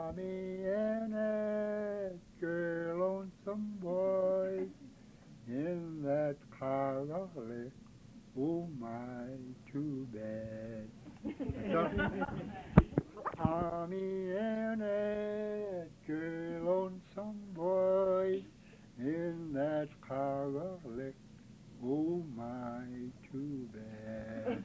Me and Edgar, lonesome boy, in that Carolic, oh my, too bad. Tommy and Edgar, lonesome boy, in that Carolic, oh my, too bad.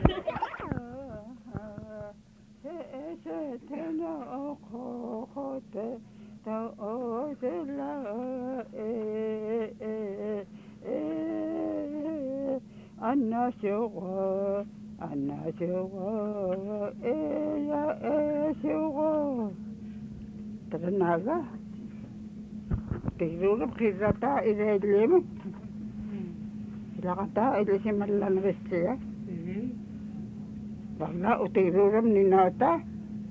Anna Sugar, Anna Sugar, Sugar. Ternaga, tidur kirata iregleme. Lakata ilisimalan vestia. Wala utiruram ninata.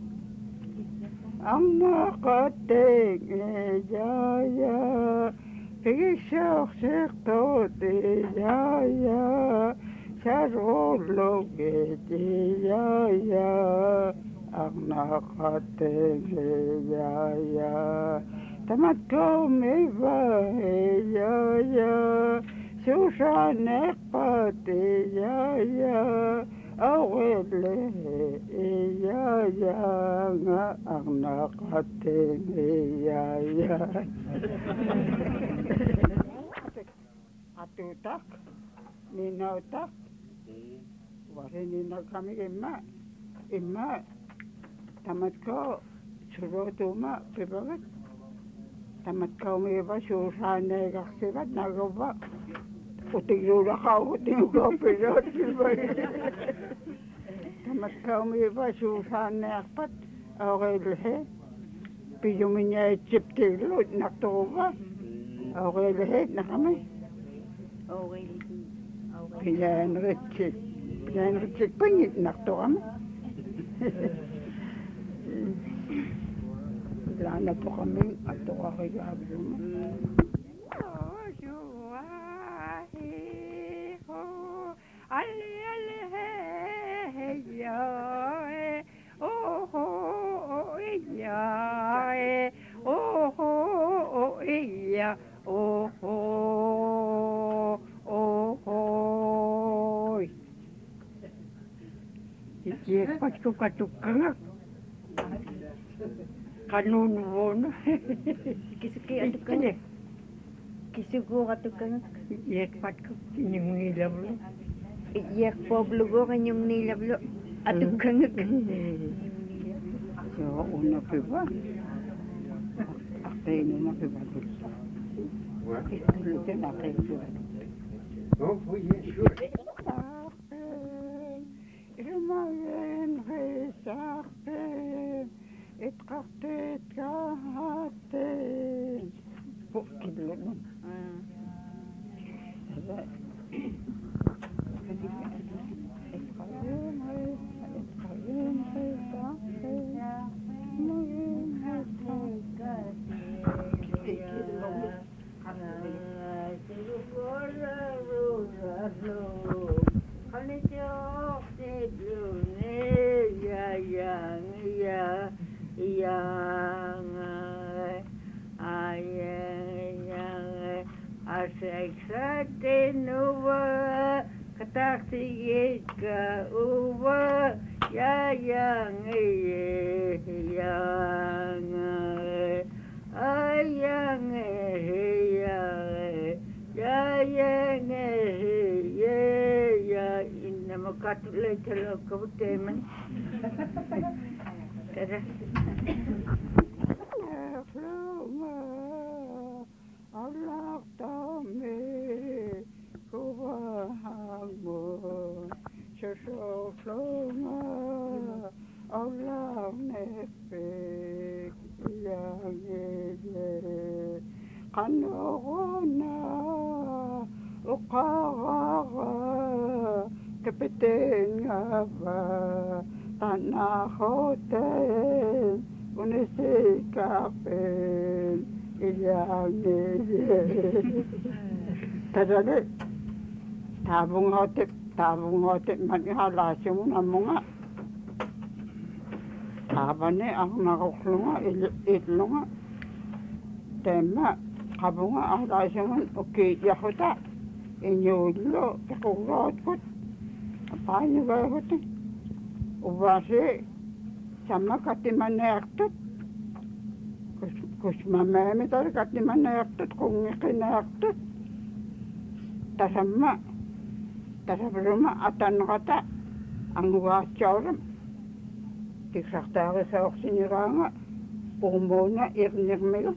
Ang nakating jaya, pisok sekto jaya, sarulog jaya, ang nakating jaya, tamat ko may jaya, susanek pati jaya. Awele yaya nga ang nakating yaya. Atutak, ninautak, wari nina kami ima, tamat ko, surotuma, pibagat, tamat ko may iba, susane kaksibat, nagawa. Utigura ka, utigura pilot, tamat ka umiba, susan na akpat, okay lahat. Piyumin niya chip tilot, naktuba. Okay lahat na kami. Okay. Pinanritchik pangit, naktuba kami. Wala na po kami, ato ka kaya mo. Katukang kanunun Kisuki atukang. Kisugo atukang. Yek patko yung nilablo. Yak poblugo kanyang nilablo. Atukang. So una piba. Akte na piba dito. Ito na kayo. Oh, yeah, sure. Ilmayen resapen. Itqartet kahatten. Kidlo. Nuwa kataksi ka uwa yang ayang ya inna makatulay talo kabuteman tara Allah tame kubahamu sesofloma Allah nefe yang ede kanogona ukaga kapiten ngaba tanah hotel unisikapen yang ede tadale tabung hotel manihalasyo mo na mga taabane arnarullunga illunga taimma qabunga arlaisungan ukiiyaquta inyuullu piqurruutkut apaanyugaagut uvaasi samma katimaneertut kusmamaamitar katimaneertut qungiqinaertut tasamma tasavruma atanqata angugaatjauram tiksartaarisaorsiniraanga urmuuna irnirmilu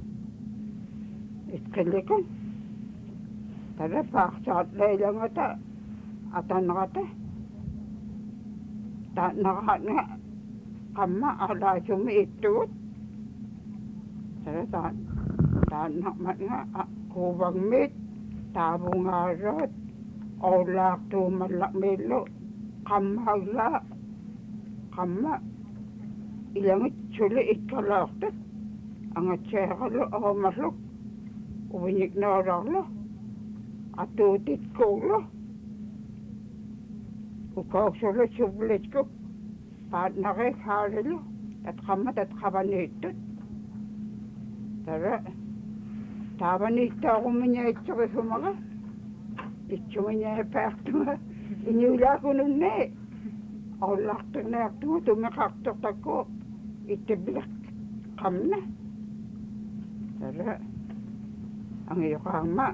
itqillikun tara paaqsaat leilangata atanqata taanaqaatnga qamma arlaasumi ittugut tara taannaqmatnga kuuvagmiit taavungaaraat oulaartuumallaqmiillu qammaallaa qamma ilangit suli itkalaortut angatseeqallu oomalluk uviniknoorarlu atuutitkuullu ukauksullu sublitkuk paatnaqik haalillu tatqamma tatqavaniittut tara taavaniittaaqumiñaitsuqisumaqa itsumiñaapaartunga iñuulaakununne aullartuneartugu tumeqartortakku ittibliq qamna tara angioqaamma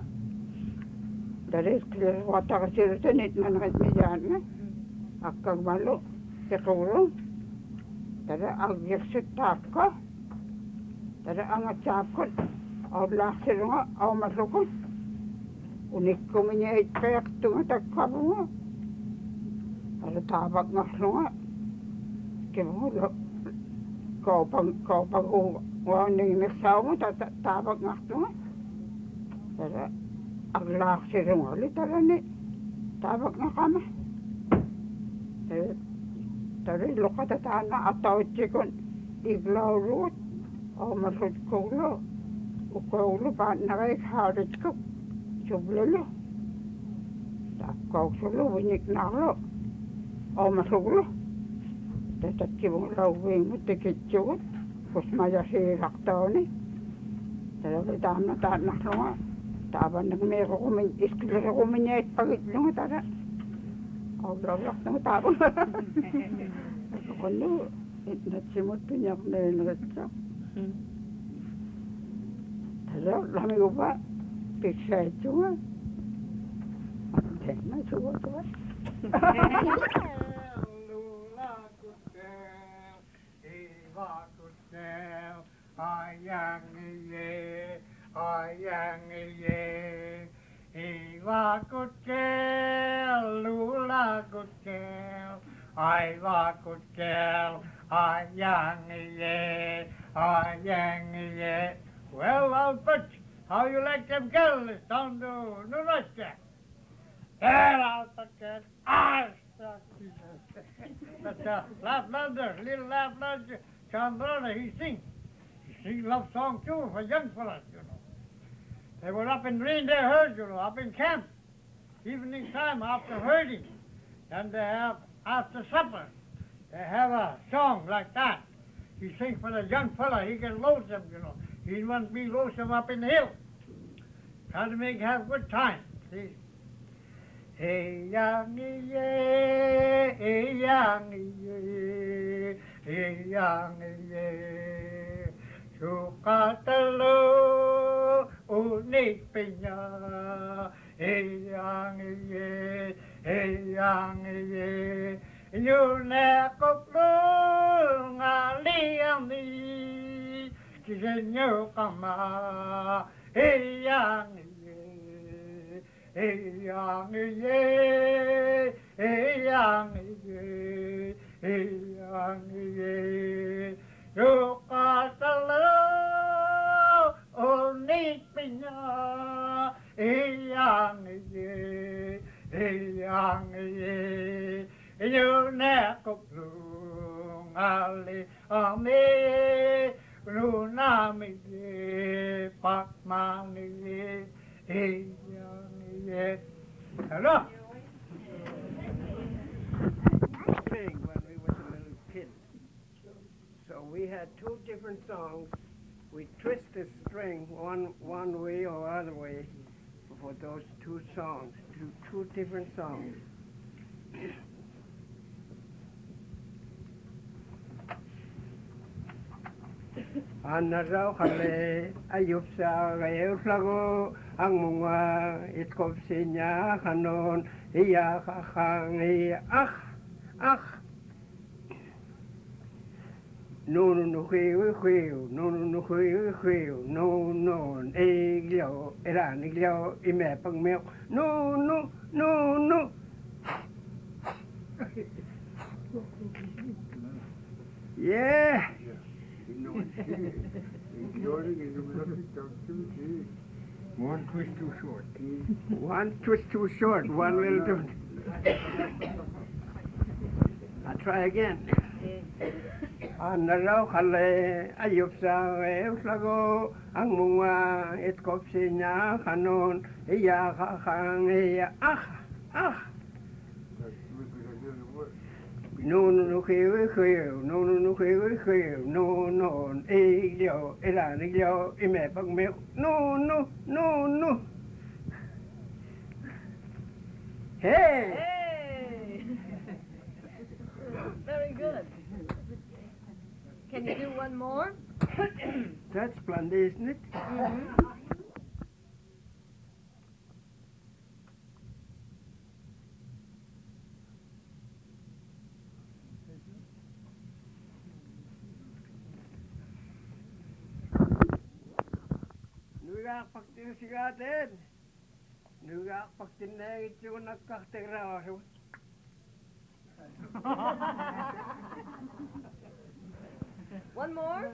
tarisqiliruataqasirutanit nanritmiyaanga akkagmalu tiqurrum tara aggirsut tara angatsaapkut aullarsilunga aumallukun unikkumiñaitpeertunga takkavunga tara taavaqngarlunga kivungu kaupagu waaningmirsaunga taavaqngartunga tara aglaarsilungali tarani taavaqnaqama tara luqata taana atauitsikun iglaulugut aumallutkuglu ukauglu paatnaqik haalitkuk sublulu takkauksulu viniknaarlu aumaluglu tatatkivuglauviingut tikitsugut kusmajasiilaqtauni tarali taamna taannaqlunga taavanakmiiruqumin iskiliruqumiñaitpagitlunga tara aulaullaqtunga taavunga qunnu itnatsimut piñaqneeneritsa tara lamigupa piksaitsunga atteena suutuva Well, Albert, how you like them girls down to Nurashka? Well, Albert, but Laplander, little Laplander, Chandrana, he sings love song too for young fellas, you know. They were up in reindeer herd, you know, up in camp, evening time after herding, and they have after supper. They have a song like that. He sings for the young fella. He can load them, you know. He won't be lonesome up in the hill. Try to have good time. See? Hey youngie, hey youngie, hey youngie, sukatalo unik pinya. Hey youngie, you never blow ngali kisenyo kama. Hey youngie. Hey youngie, hey youngie, hey youngie, you got the love only pinya. Hey youngie, you never bloom ali ame lunami pakmani. Hey yes. Hello. Sing when we were a little kid. we had two different songs. We twist the string one way or other way for those two songs, two different songs. Anaraw kale ayup sa gayaw lago ang mga itkop sinya kanon iya kakangi no iglio eran iglio ime pagmeo no yeah. One twist too short. One twist too short, one will do. I'll try again. Anaraw kale ayup sa lago ang mga itkop sinya kanon iya kakangi no iglio eran iglio ime pagmeo no hey. Very good. Can you do one more? That's splendid, isn't it? Nuga paktin sigatin. Nuga paktin na ito nakaktegra. One more?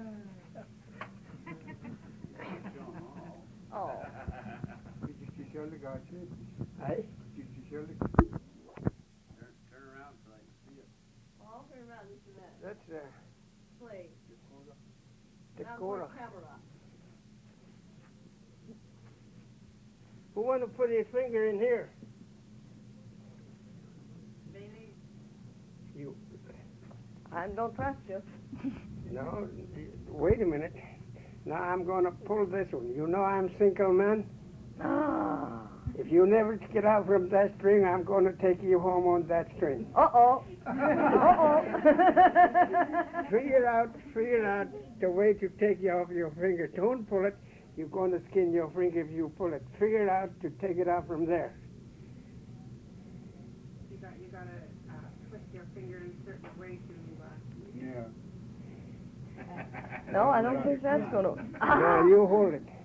Oh. Hey? Turn around so I can see it. I'll turn around just a minute. That's Play. Now Dakota. more camera. Who want to put his finger in here? Bailey. You. I don't trust you. No, wait a minute. Now I'm going to pull this one. You know I'm single, man. Ah. If you never get out from that string, I'm going to take you home on that string. Uh-oh. Uh-oh. Figure out the way to take you off your finger. Don't pull it. You're going to skin your finger if you pull it. Figure out to take it out from there. You got to twist your finger in a certain way to... Yeah. No, I don't think that's going to... No, you hold it.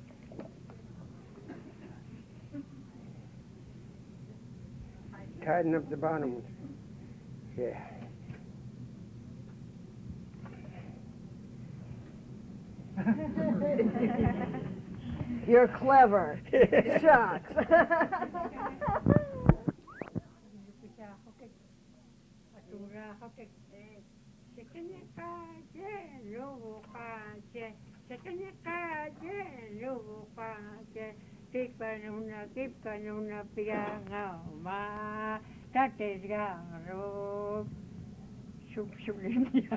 Tighten up the bottom. Yeah. You're clever. Shucks. Keep kanuna pianga ma tate garo sup linya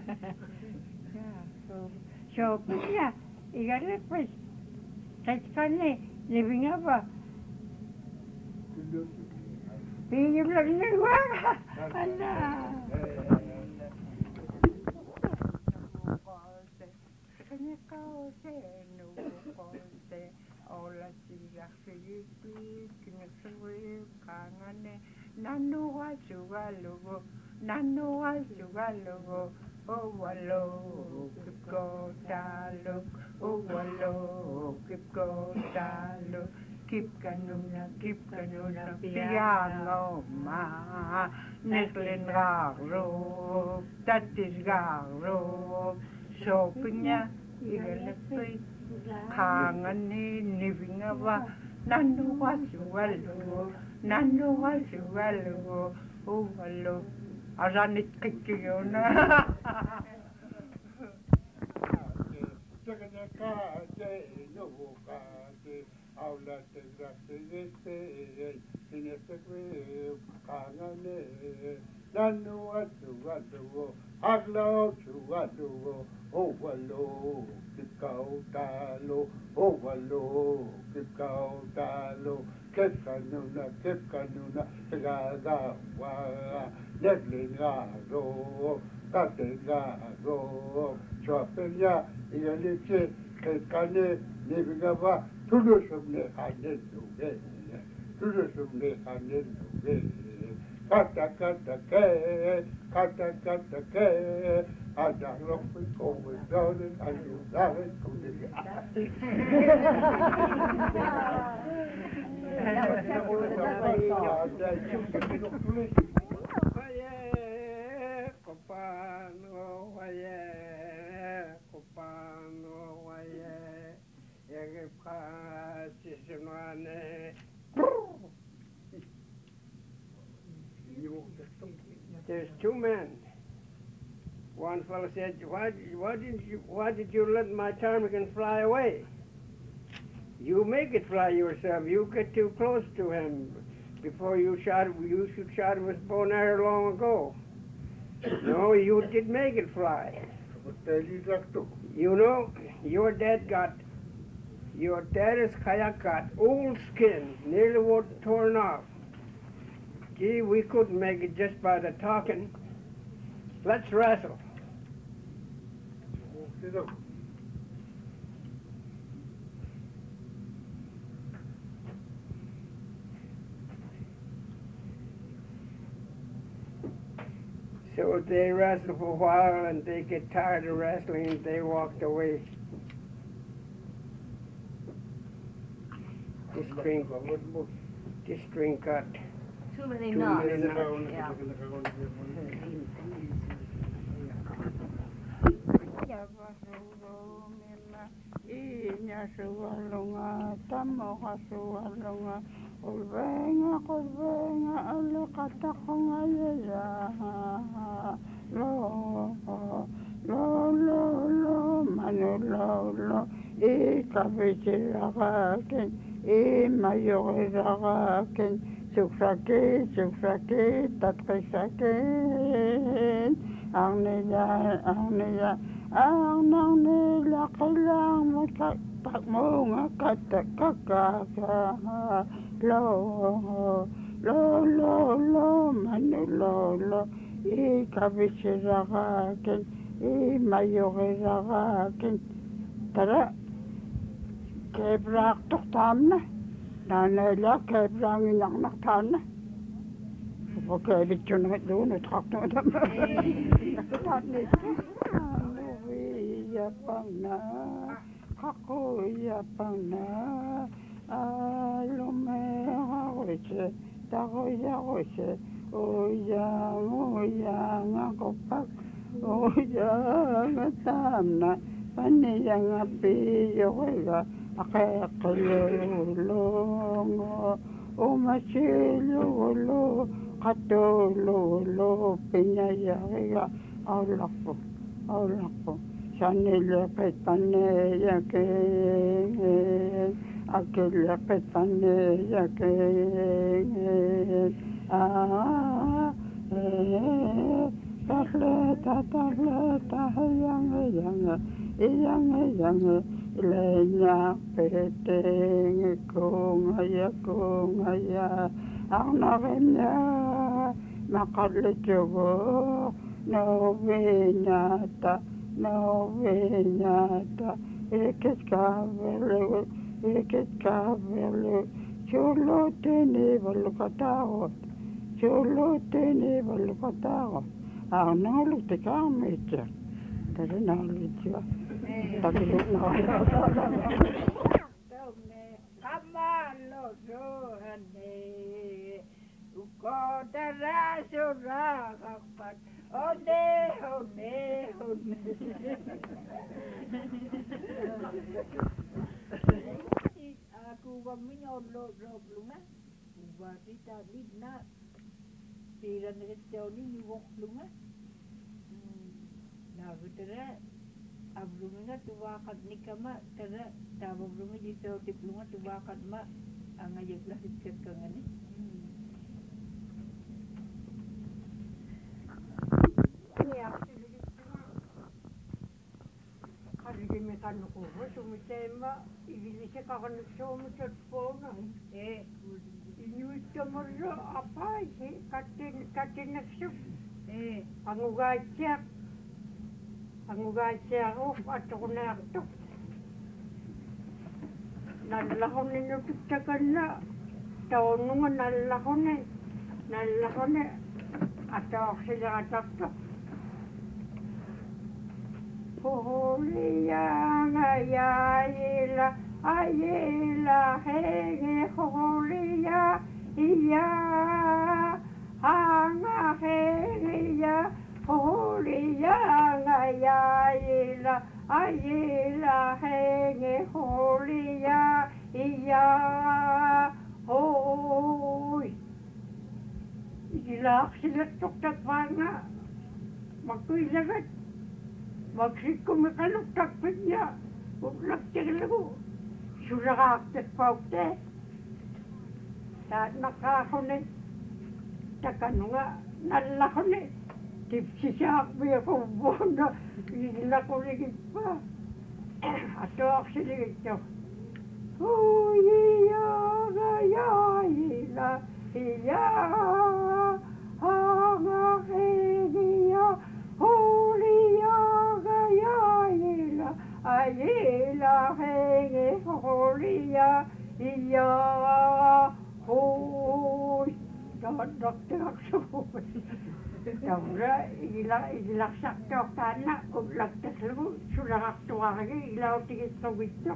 so punya igale pues tatskane living apa pinjul lagi gua ana kau se no konte ola siga filipi kinasui kangane nanu wa sugalugo oh wallo kipko talo oh wallo kipko talo kip kanuna piano ma neklen garo tatis garo shoppingnya igalapay kangane nivingawa nanu wa sugalugo oh wallo aranit kikiyona Nanu wa sugalugo, aglo sugalugo, Ovalo, kikau talo, ovalo, kikau talo, kekanuna, tagagawa, neglingaro, tategaro, chopenya, ialiche, kekane, nebigava, tudusumne hanenuge, tudusumne hanenuge, kata ke, ada lopi kowe dole, ayu dale, kudiga. There's two men. One fellow said, why did you let my ptarmigan fly away? You make it fly yourself. You get too close to him. Before you shot him with bow and arrow long ago. No, you did make it fly. You know, your dad is kayak got old skin, nearly was torn off. Gee, we couldn't make it just by the talking. Let's wrestle. So they wrestled for a while and they get tired of wrestling and they walked away. This string cut. Too many Too knots. many knots. Yeah. Inya suwalunga, tamoka suwalunga, kulbenga, alakatakong ayaya, lo, manulolo, ikabitirakin, imayurirakin, suksakit, tatrisakin, ang nila, ang nang nila kailang magpagmunga katakakaka, lo, manulolo, ikabitirakin, imayurirakin, tara, kebrak tuktamna, nanela kebrang inaknaktanna. Okej, vi kunde inte då nu trakta med dem. Luia panna, kakuia panna, alumea oise, tagoia oise, oia, ngakopak, oia, ngatamna, paniya ngapi, yoga, akakilulungo, umasilulo, katululo, pinayariga, aulako, sanile petane yakin, akile petane yakin, tableta, yang, lenya peteng, kungaya, ang narimnya, makalijogo, novenyata, ikit kavelu, chulutini balukatagot, ang nalutikamicha, tari nalutikamicha. Kamalo sohane, ukotara surakapat, one. Aku waminyo lo lunga, ubatita lidna, tiran retoni ni wok lunga. Nagutera. Ablunga tuwakat ni kama tara tabablunga dito tiplunga tuwakat ma ang ayaglah itkat ka nga ni. imiqanuqurru sumiteemma igilisaqarnuksuumitat puunai inuittamullu apaisi kattinnaksuk angugaatsiaruuf atoqunniartuq nallaqunni nututtakalla taununga nallaqunni ataorsileqatartuq Huhulianga yaila ayila hege huhulia iya hanga hege ya huhulianga yaila ayila hege huhulia iya hui ilaaksilet tuktak vanga makuilagat Magsikumikalutakpidnya, uglagtigilagu, suragaaktakpaukte. Taat nakakuni, takanunga, nalakuni, tipsisaakbiya kubona, ilakuligit pa. Ato aksiligit nyo. Huyiyaga yaila, iya, hanga higiya, huliya. Ayela henge holia iya hui dak Taura ilaksak tokana uglaktaslu sulaktuagi ilautigit sawitno.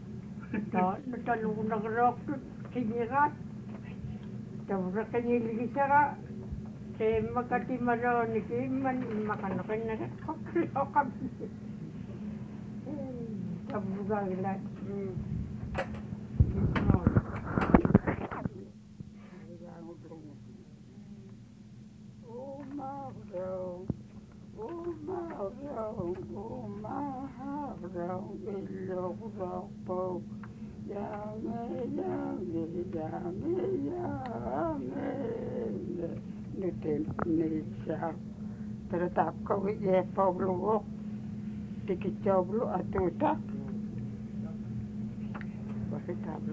Natalunag kinirat. Taura kaniligisara makatimalao ni Kiman makanakin na kakalaw kami. Tabugagilan. Nitsa teratap kau ye Pablo tikit Pablo atuta basi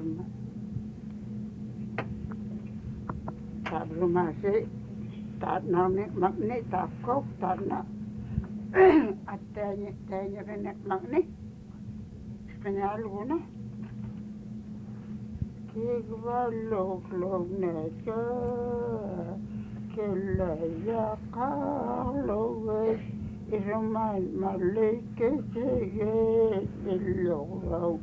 tablo masih tak nami magni tak kau tak na atanya renek magni penyaluna kigwalok log neka Kelaya Carlos Irman Malike Sege Illoro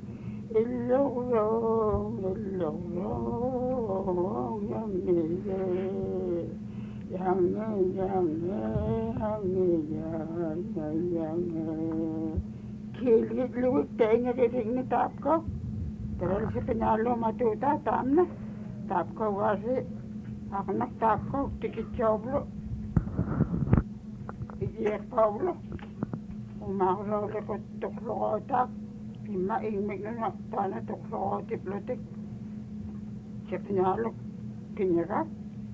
Kilit luwit tenya kiting ni tapko Terus si penyalo matuta tamna Tapko wasi Ako nagtako, tikit Pablo. Iyak Pablo. Umakalaw ko tuklokotak. Imaimig na tana tuklokotiplotik. Siya pinalok, kinirap.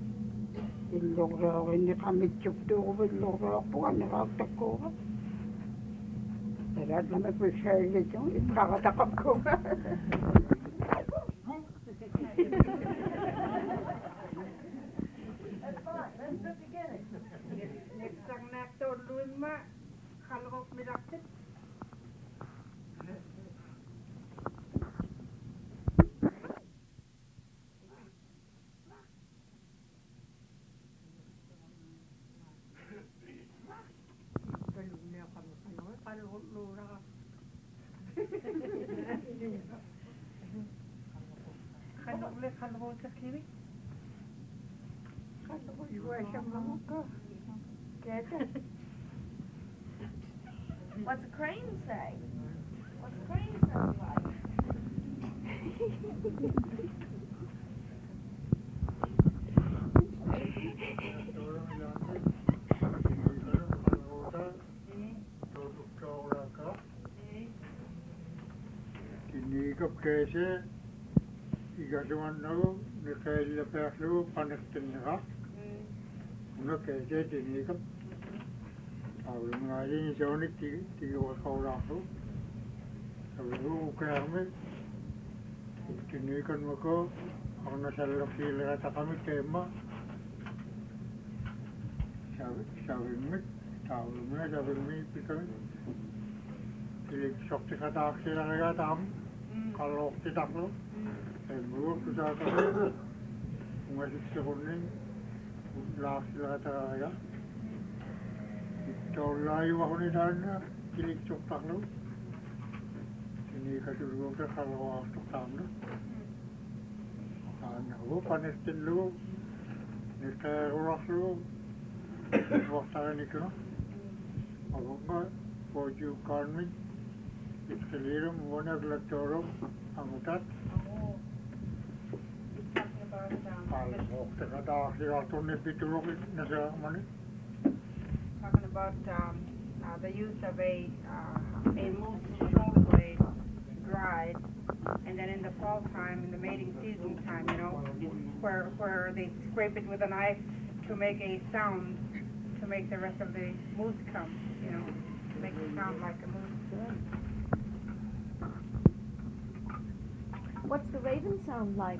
Ilog hindi kami tiyupto ko, ilog po ka, nakaktak ko ka. Lahat naman po siya yung ikakatakap ko. Kalau milakit. Kalau sa kiri. Kalau juga sama muka. What's a crane say? What's a crane sound like? Kinikap kese igasuan no nikaila perlu panaktinra. Una kese tinikap Awal mengaji ni seorang tiga orang tu, Sabi kami, tinikan mo ko, ako nasa lapila kata kami tema. Sabi mo, pikami. Kilig sokti kata sila kaya tam, kalau kita lo, bulu kita kami, masih sekuning, lah sila kata kaya. Ito layu ako ni dana, kilig soktak lo. Ini kadulung ke kalau waktu tamu, anu panestin lu, ni keruas lu, waktu ni kena, aku nggak baju kami, istilah mana gelatorom, amutat. Oh. Talking about Kalau waktu kata akhir atau ni pitulok nasa mana? Talking about the use of a moose shoulder blade dried, and then in the fall time, in the mating season time, you know, where they scrape it with a knife to make a sound, to make the rest of the moose come, you know, to make it sound like a moose. What's the raven sound like?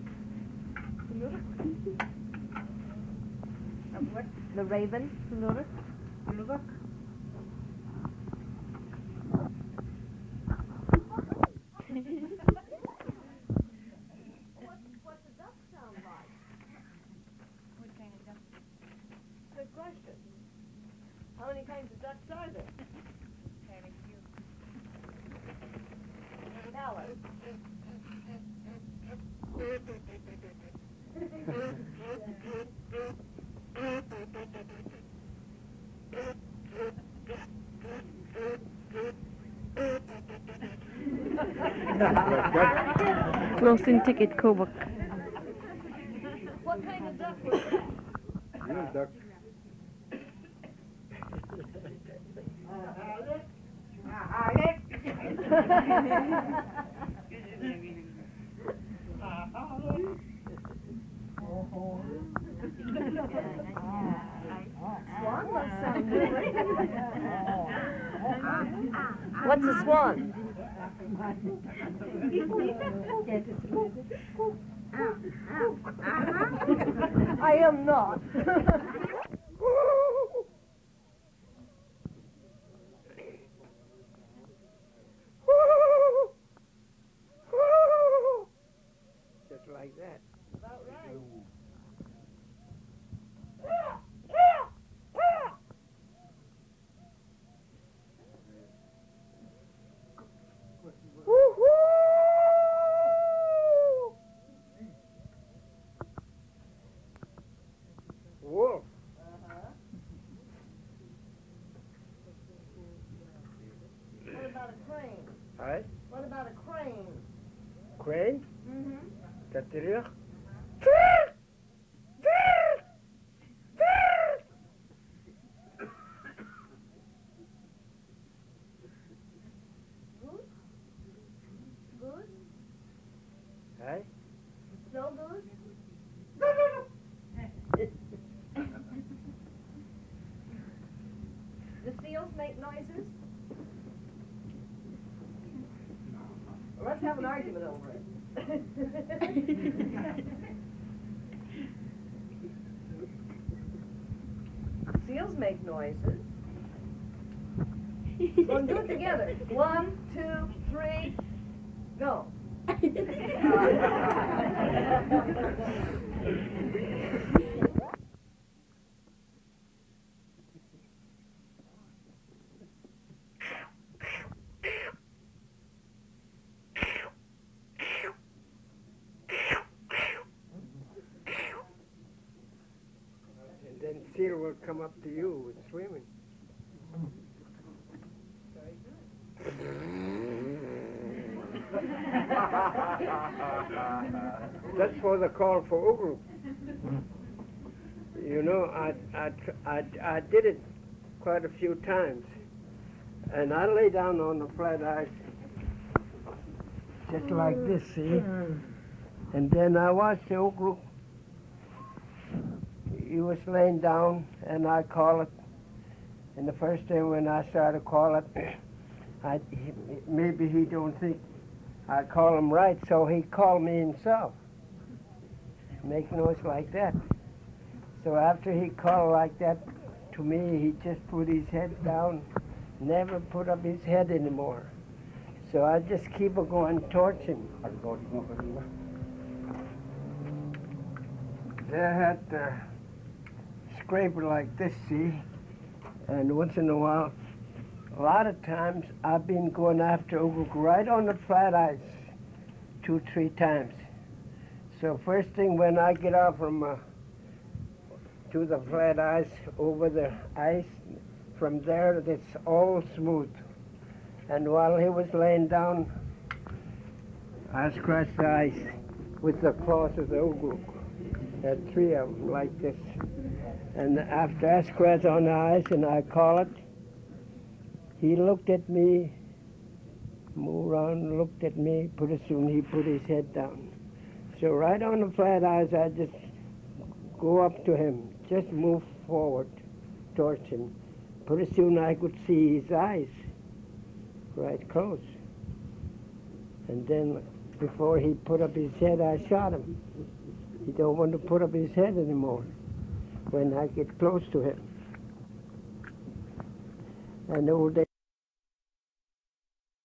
What? The raven? Look. What's the duck sound like? What kind of duck? Good question. How many kinds of ducks are there? Very few. Tell us. Closing ticket, Kobuk. What kind of duck was that? Real duck. Swan must sound good. What's a swan? I am not. Just like that. About right. Wolf. What about a crane? Hi. What about a crane? Crane. Mm-hmm. Katerich. Goose? Hi. Snow goose? Do seals make noises? Well, let's have an argument over it. Seals make noises. We'll do it together. 1, 2, 3, go. And then seal will come up to you with swimming. That's for the call for Ugru. You know, I did it quite a few times. And I lay down on the flat ice just like this, see? And then I watched the Ugru. He was laying down, and I call it. And the first time when I started to call it, Maybe he don't think I call him right, so he called me himself. Make noise like that. So after he called like that to me, he just put his head down, never put up his head anymore. So I just keep on going towards him. They had a scraper like this, see? And once in a while, a lot of times I've been going after Oguk right on the flat ice 2-3 times. So first thing when I get off from to the flat ice, over the ice, from there it's all smooth. And while he was laying down, I scratched the ice with the claws of the Oguk. There are 3 of them like this. And after I scratch on the ice and I call it, he looked at me, moved around, looked at me, pretty soon he put his head down. So right on the flat ice, I just go up to him, just move forward towards him. Pretty soon I could see his eyes right close. And then before he put up his head, I shot him. He don't want to put up his head anymore when I get close to him. And old